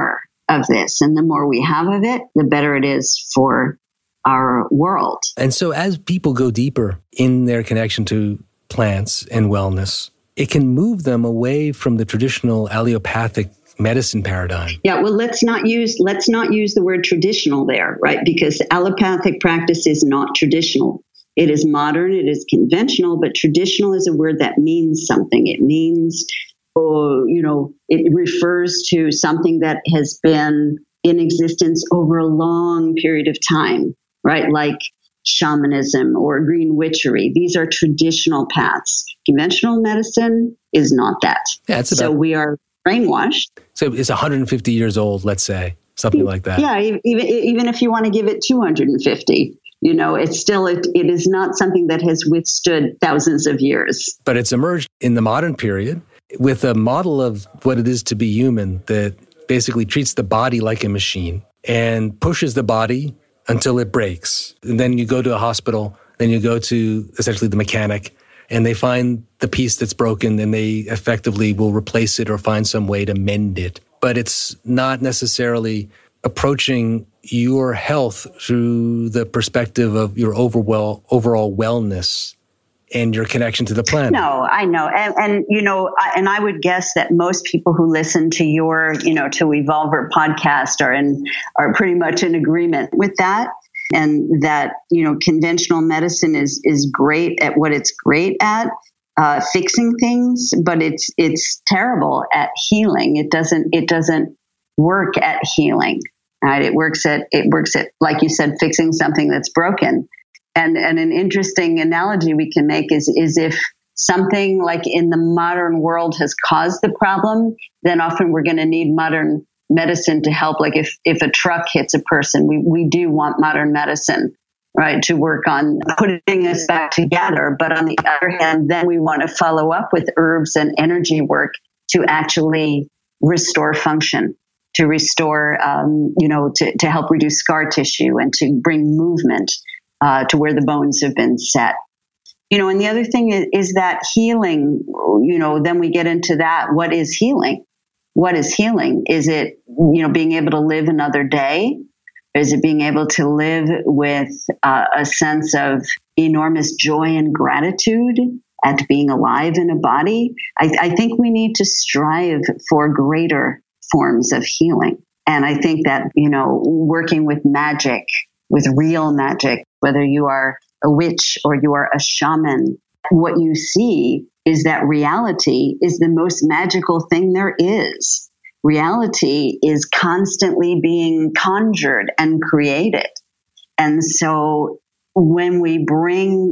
of this. And the more we have of it, the better it is for our world. And so as people go deeper in their connection to plants and wellness, it can move them away from the traditional allopathic medicine paradigm. Yeah, well, let's not use let's not use the word traditional there, right? Because allopathic practice is not traditional. It is modern, it is conventional, but traditional is a word that means something. It means, oh, you know, it refers to something that has been in existence over a long period of time, right? Like shamanism or green witchery. These are traditional paths. Conventional medicine is not that. Yeah, it's about, so we are brainwashed. So it's one hundred fifty years old, let's say, something like that. Yeah, even even if you want to give it two hundred fifty, you know, it's still, it, it is not something that has withstood thousands of years. But it's emerged in the modern period with a model of what it is to be human that basically treats the body like a machine and pushes the body until it breaks. And then you go to a hospital, then you go to essentially the mechanic, and they find the piece that's broken and they effectively will replace it or find some way to mend it. But it's not necessarily approaching your health through the perspective of your overall, overall wellness and your connection to the planet. No, I know. And, and you know, I, and I would guess that most people who listen to your, you know, to Evolver podcast are in, are pretty much in agreement with that. And that, you know, conventional medicine is, is great at what it's great at, uh, fixing things, but it's, it's terrible at healing. It doesn't, it doesn't work at healing, right? It works at, it works at, like you said, fixing something that's broken. And, and an interesting analogy we can make is, is if something like in the modern world has caused the problem, then often we're going to need modern medicine to help. Like if, if a truck hits a person, we, we do want modern medicine, right, to work on putting us back together. But on the other hand, then we want to follow up with herbs and energy work to actually restore function, to restore, um, you know, to, to help reduce scar tissue and to bring movement uh, to where the bones have been set. You know, and the other thing is, is that healing, you know, then we get into that. What is healing? What is healing? Is it, you know, being able to live another day? Is it being able to live with uh, a sense of enormous joy and gratitude at being alive in a body? I, I think we need to strive for greater forms of healing. And I think that, you know, working with magic, with real magic, whether you are a witch or you are a shaman, what you see is that reality is the most magical thing there is. Reality is constantly being conjured and created. And so when we bring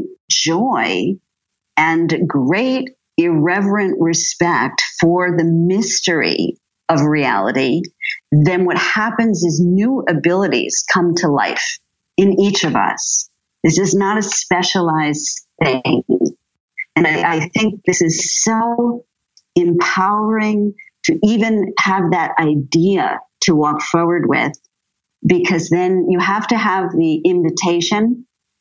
joy and great irreverent respect for the mystery of reality, then what happens is new abilities come to life in each of us. This is not a specialized thing. And I, I think this is so empowering to even have that idea to walk forward with, because then you have to have the invitation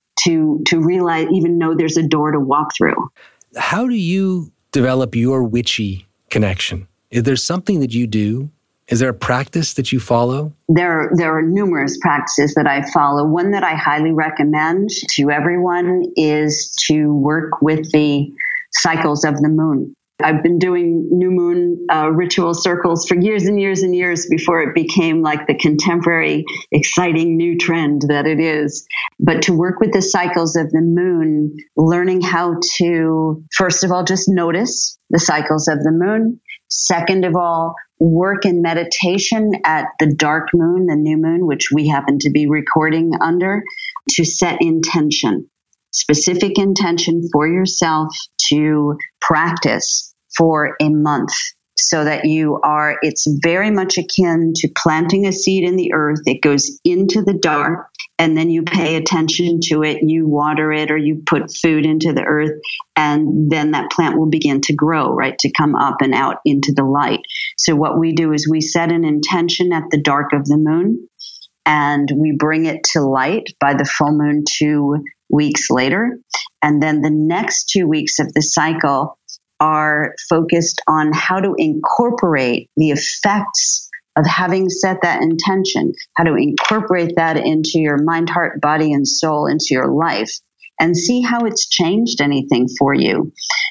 to to realize, even know there's a door to walk through. How do you develop your witchy connection? Is there something that you do? Is there a practice that you follow? There, there are numerous practices that I follow. One that I highly recommend to everyone is to work with the cycles of the moon. I've been doing new moon uh, ritual circles for years and years and years before it became like the contemporary, exciting new trend that it is. But to work with the cycles of the moon, learning how to, first of all, just notice the cycles of the moon. Second of all, work in meditation at the dark moon, the new moon, which we happen to be recording under, to set intention, specific intention for yourself to practice for a month, so that you are, it's very much akin to planting a seed in the earth. It goes into the dark, and then you pay attention to it, you water it, or you put food into the earth, and then that plant will begin to grow, right, to come up and out into the light. So what we do is we set an intention at the dark of the moon, and we bring it to light by the full moon two weeks later. And then the next two weeks of the cycle are focused on how to incorporate the effects of having set that intention, how to incorporate that into your mind, heart, body, and soul, into your life, and see how it's changed anything for you.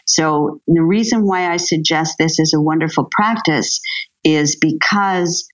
So the reason why I suggest this is a wonderful practice is because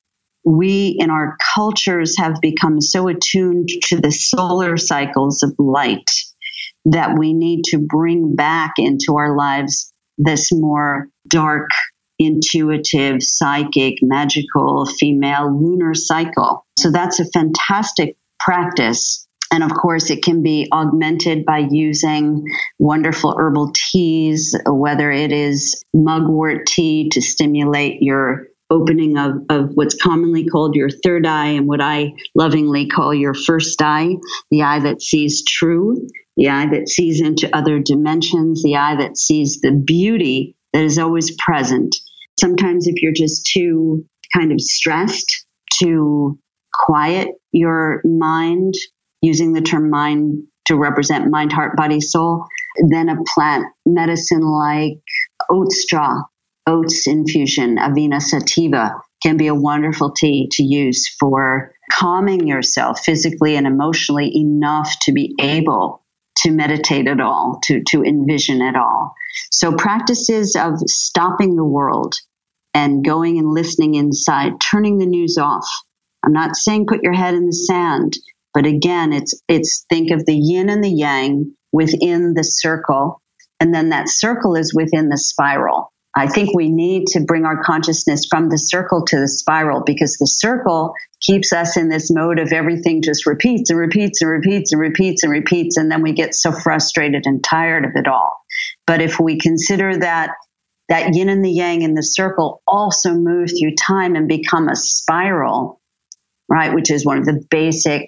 we in our cultures have become so attuned to the solar cycles of light that we need to bring back into our lives this more dark, intuitive, psychic, magical, female lunar cycle. So that's a fantastic practice. And of course, it can be augmented by using wonderful herbal teas, whether it is mugwort tea to stimulate your opening of, of what's commonly called your third eye and what I lovingly call your first eye, the eye that sees true, the eye that sees into other dimensions, the eye that sees the beauty that is always present. Sometimes if you're just too kind of stressed to quiet your mind, using the term mind to represent mind, heart, body, soul, then a plant medicine like oat straw, oats infusion, Avena sativa, can be a wonderful tea to use for calming yourself physically and emotionally enough to be able to meditate at all, to, to envision at all. So practices of stopping the world and going and listening inside, turning the news off. I'm not saying put your head in the sand, but again, it's it's think of the yin and the yang within the circle, and then that circle is within the spiral. I think we need to bring our consciousness from the circle to the spiral, because the circle keeps us in this mode of everything just repeats and repeats and repeats and repeats and repeats, and then we get so frustrated and tired of it all. But if we consider that that yin and the yang in the circle also move through time and become a spiral, right, which is one of the basic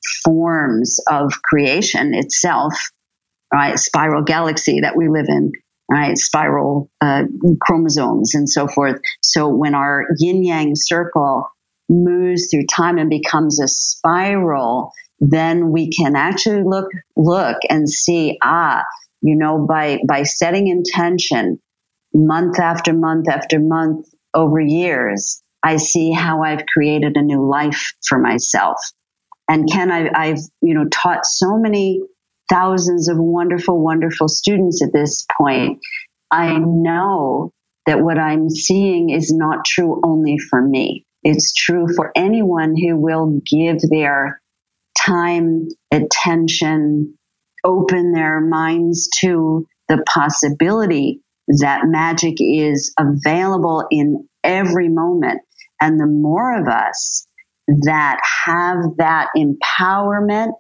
forms of creation itself, right, spiral galaxy that we live in, right, spiral uh, chromosomes and so forth. So when our yin-yang circle moves through time and becomes a spiral, then we can actually look look and see, ah, you know, by by setting intention month after month after month over years, I see how I've created a new life for myself. And Ken, I, I've, you know, taught so many thousands of wonderful, wonderful students at this point. I know that what I'm seeing is not true only for me. It's true for anyone who will give their time, attention, open their minds to the possibility that magic is available in every moment. And the more of us that have that empowerment,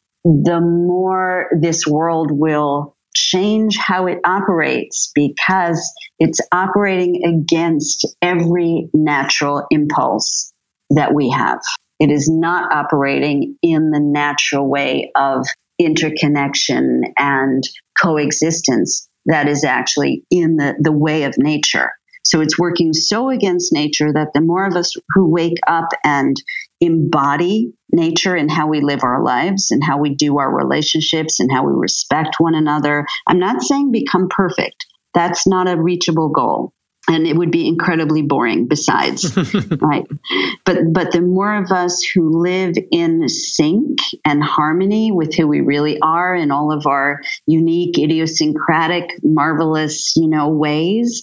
the more this world will change how it operates, because it's operating against every natural impulse that we have. It is not operating in the natural way of interconnection and coexistence that is actually in the, the way of nature. So it's working so against nature that the more of us who wake up and embody nature in how we live our lives and how we do our relationships and how we respect one another. I'm not saying become perfect. That's not a reachable goal. And it would be incredibly boring besides, right? But but the more of us who live in sync and harmony with who we really are in all of our unique, idiosyncratic, marvelous, you know, ways,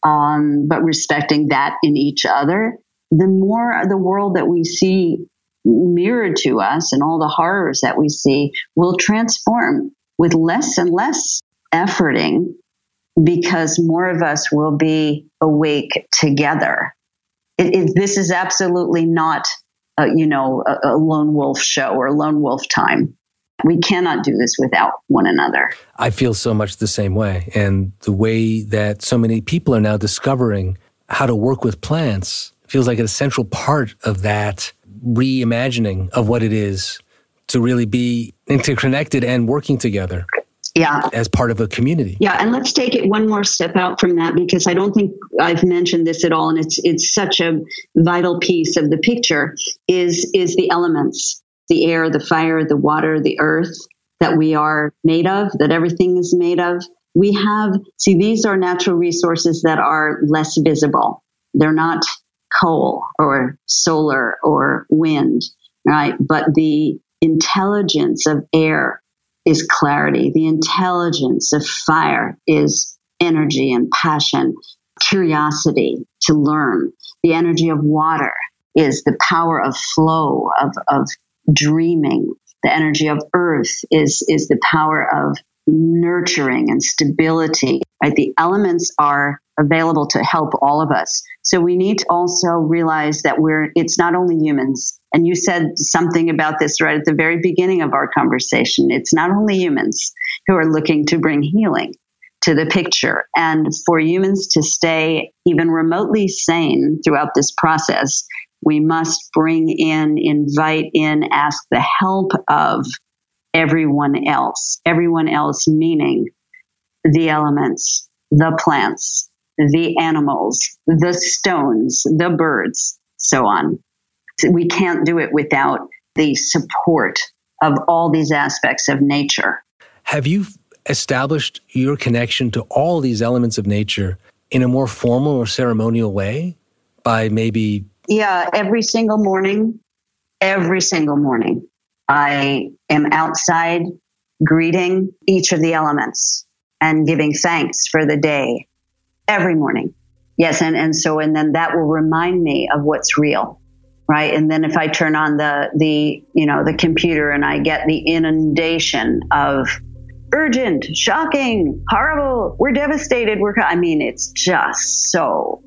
um, but respecting that in each other, the more the world that we see mirrored to us and all the horrors that we see will transform with less and less efforting, because more of us will be awake together. It, it, this is absolutely not, a, you know, a, a lone wolf show or lone wolf time. We cannot do this without one another. I feel so much the same way. And the way that so many people are now discovering how to work with plants feels like an essential part of that reimagining of what it is to really be interconnected and working together. Yeah. As part of a community. Yeah. And let's take it one more step out from that, because I don't think I've mentioned this at all. And it's, it's such a vital piece of the picture is, is the elements, the air, the fire, the water, the earth that we are made of, that everything is made of. We have, see, these are natural resources that are less visible. They're not coal or solar or wind, right? But the intelligence of air is clarity. The intelligence of fire is energy and passion, curiosity to learn. The energy of water is the power of flow, of, of dreaming. The energy of earth is, is the power of nurturing and stability. Right? The elements are available to help all of us. So we need to also realize that we're, it's not only humans. And you said something about this right at the very beginning of our conversation. It's not only humans who are looking to bring healing to the picture. And for humans to stay even remotely sane throughout this process, we must bring in, invite in, ask the help of everyone else. Everyone else meaning the elements, the plants, the animals, the stones, the birds, so on. We can't do it without the support of all these aspects of nature. Have you established your connection to all these elements of nature in a more formal or ceremonial way by maybe... Yeah, every single morning, every single morning, I am outside greeting each of the elements and giving thanks for the day every morning. Yes, and, and so, and then that will remind me of what's real, right? And then if I turn on the, the, you know, the computer and I get the inundation of urgent, shocking, horrible, we're devastated, we're, I mean, it's just so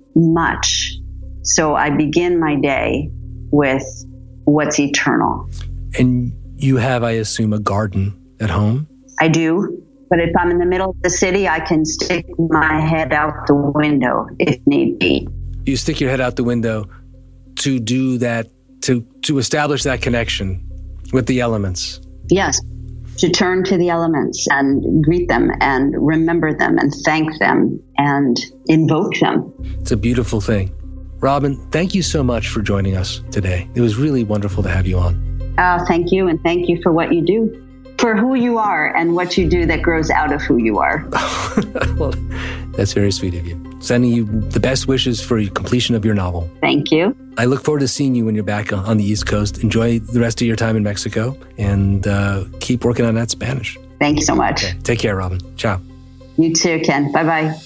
much. So I begin my day with what's eternal. And you have, I assume, a garden at home? I do. But if I'm in the middle of the city, I can stick my head out the window if need be. You stick your head out the window to do that, to, to establish that connection with the elements. Yes. To turn to the elements and greet them and remember them and thank them and invoke them. It's a beautiful thing. Robin, thank you so much for joining us today. It was really wonderful to have you on. Oh, thank you. And thank you for what you do, for who you are and what you do that grows out of who you are. Well, that's very sweet of you. Sending you the best wishes for the completion of your novel. Thank you. I look forward to seeing you when you're back on the East Coast. Enjoy the rest of your time in Mexico and uh, keep working on that Spanish. Thank you so much. Okay. Take care, Robin. Ciao. You too, Ken. Bye-bye.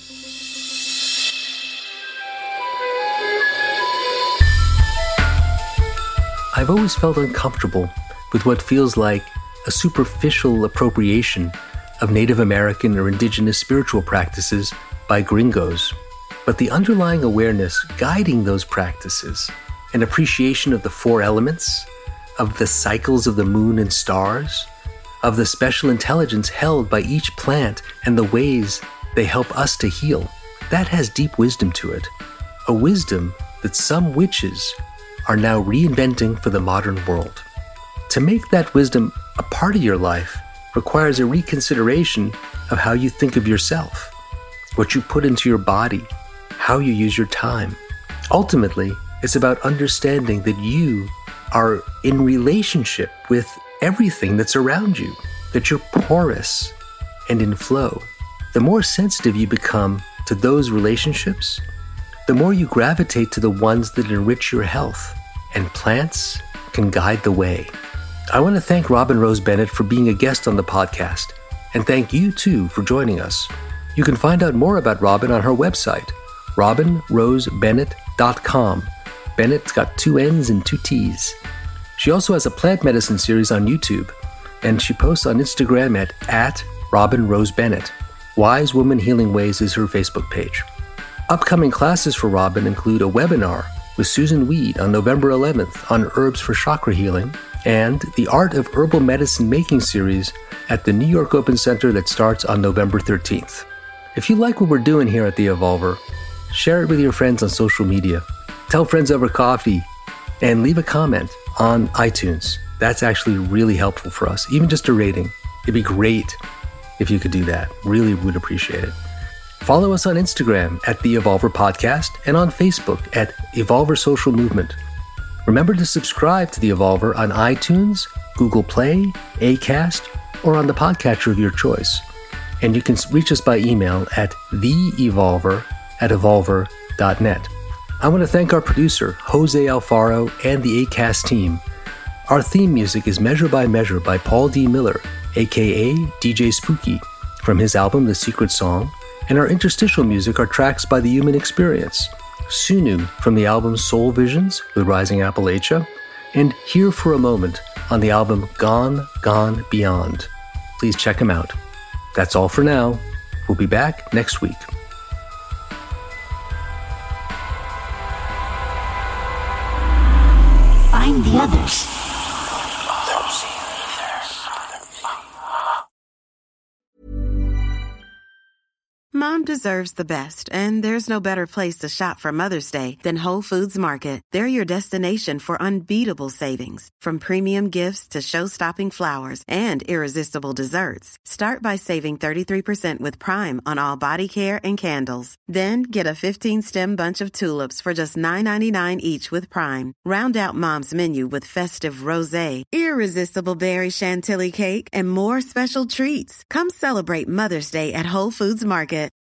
I've always felt uncomfortable with what feels like a superficial appropriation of Native American or indigenous spiritual practices by gringos. But the underlying awareness guiding those practices, an appreciation of the four elements, of the cycles of the moon and stars, of the special intelligence held by each plant and the ways they help us to heal, that has deep wisdom to it. A wisdom that some witches are now reinventing for the modern world. To make that wisdom a part of your life requires a reconsideration of how you think of yourself, what you put into your body, how you use your time. Ultimately, it's about understanding that you are in relationship with everything that's around you, that you're porous and in flow. The more sensitive you become to those relationships, the more you gravitate to the ones that enrich your health, and plants can guide the way. I want to thank Robin Rose Bennett for being a guest on the podcast, and thank you too for joining us. You can find out more about Robin on her website, robin rose bennett dot com. Bennett's got two N's and two T's. She also has a plant medicine series on YouTube, and she posts on Instagram at, at Robin Rose Bennett. Wise Woman Healing Ways is her Facebook page. Upcoming classes for Robin include a webinar with Susan Weed on November eleventh on herbs for chakra healing, and the Art of Herbal Medicine Making series at the New York Open Center that starts on November thirteenth. If you like what we're doing here at The Evolver, share it with your friends on social media. Tell friends over coffee, and leave a comment on iTunes. That's actually really helpful for us, even just a rating. It'd be great if you could do that. Really would appreciate it. Follow us on Instagram at The Evolver Podcast and on Facebook at Evolver Social Movement. Remember to subscribe to The Evolver on iTunes, Google Play, Acast, or on the podcatcher of your choice. And you can reach us by email at the evolver at evolver dot net. I want to thank our producer, Jose Alfaro, and the Acast team. Our theme music is Measure by Measure by Paul D. Miller, aka D J Spooky, from his album The Secret Song, and our interstitial music are tracks by The Human Experience, Sunu from the album Soul Visions with Rising Appalachia, and Here for a Moment on the album Gone, Gone Beyond. Please check them out. That's all for now. We'll be back next week. Find the others. Mom deserves the best, and there's no better place to shop for Mother's Day than Whole Foods Market. They're your destination for unbeatable savings, from premium gifts to show-stopping flowers and irresistible desserts. Start by saving thirty-three percent with Prime on all body care and candles. Then get a fifteen-stem bunch of tulips for just nine ninety-nine each with Prime. Round out Mom's menu with festive rosé, irresistible berry chantilly cake, and more special treats. Come celebrate Mother's Day at Whole Foods Market.